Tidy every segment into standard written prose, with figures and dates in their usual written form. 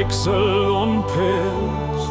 Pixel und Pilz.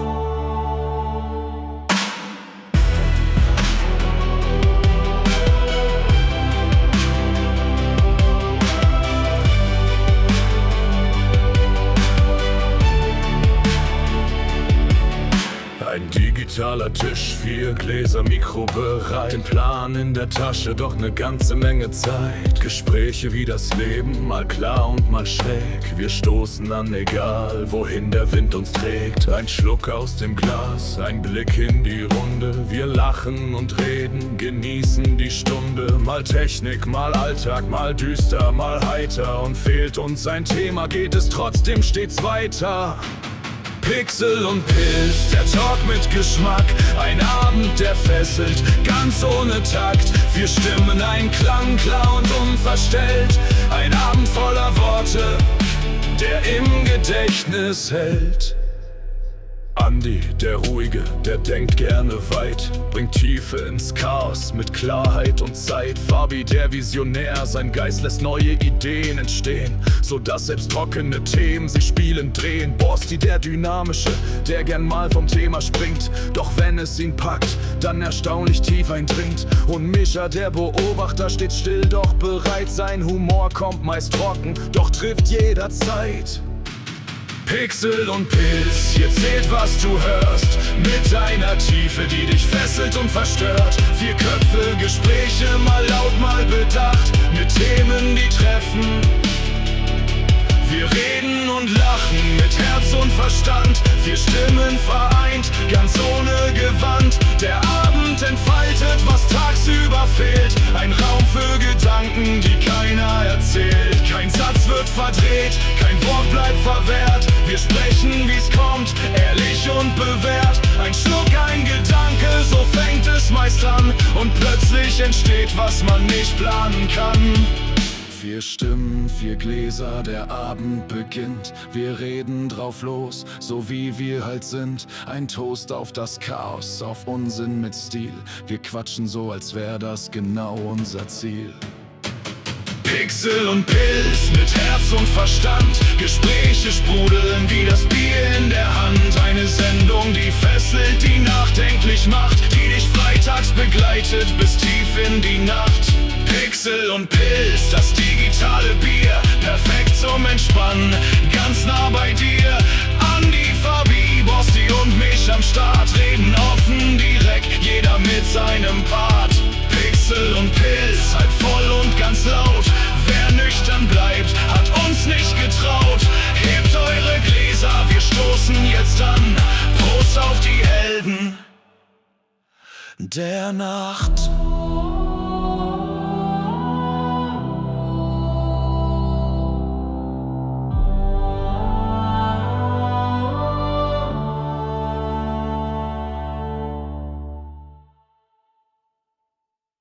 Ein digitaler Tisch, 4 Gläser, Mikro bereit, den Plan in der Tasche, doch ne ganze Menge Zeit. Gespräche wie das Leben, mal klar und mal schräg. Wir stoßen an, egal wohin der Wind uns trägt. Ein Schluck aus dem Glas, ein Blick in die Runde. Wir lachen und reden, genießen die Stunde. Mal Technik, mal Alltag, mal düster, mal heiter. Und fehlt uns ein Thema, geht es trotzdem stets weiter. Pixel und Pilz, der Talk mit Geschmack. Ein Abend, der fesselt, ganz ohne Takt. 4 Stimmen, ein Klang, klar und unverstellt. Ein Abend voller Worte, der im Gedächtnis hält. Andi, der Ruhige, der denkt gerne weit, bringt Tiefe ins Chaos mit Klarheit und Zeit. Fabi, der Visionär, sein Geist lässt neue Ideen entstehen, sodass selbst trockene Themen sich spielend drehen. Borsti, der Dynamische, der gern mal vom Thema springt, doch wenn es ihn packt, dann erstaunlich tief eindringt. Und Mischa, der Beobachter, steht still, doch bereit. Sein Humor kommt meist trocken, doch trifft jederzeit. Pixel und Pilz, hier zählt, was du hörst, mit einer Tiefe, die dich fesselt und verstört. 4 Köpfe, Gespräche, mal laut, mal bedacht, mit Themen, die treffen. Wir reden und lachen mit Herz und Verstand, 4 Stimmen vereint, ganz ohne Gewand. Der Abend entfaltet, was tagsüber fehlt, ein Raum für Gedanken, die keiner erzählt. Kein Satz wird verdreht, kein Wort bleibt verwehrt. Wir sprechen, wie's kommt, ehrlich und bewährt. Ein Schluck, ein Gedanke, so fängt es meist an. Und plötzlich entsteht, was man nicht planen kann. 4 Stimmen, 4 Gläser, der Abend beginnt. Wir reden drauf los, so wie wir halt sind. Ein Toast auf das Chaos, auf Unsinn mit Stil. Wir quatschen so, als wär das genau unser Ziel. Pixel und Pilz, mit Herz und Verstand. Gespräche sprudeln wie das Bier in der Hand. Eine Sendung, die fesselt, die nachdenklich macht, die dich freitags begleitet bis tief in die Nacht. Pixel und Pilz, das digitale Bier, perfekt zum Entspannen, ganz nah bei dir. Andi, Fabi, Borsti und mich am Start, reden offen, direkt, jeder mit seinem Part. Pixel und Pilz, halb voll und ganz laut. Wer nüchtern bleibt, hat uns nicht getraut. Hebt eure Gläser, wir stoßen jetzt an. Prost auf die Helden der Nacht.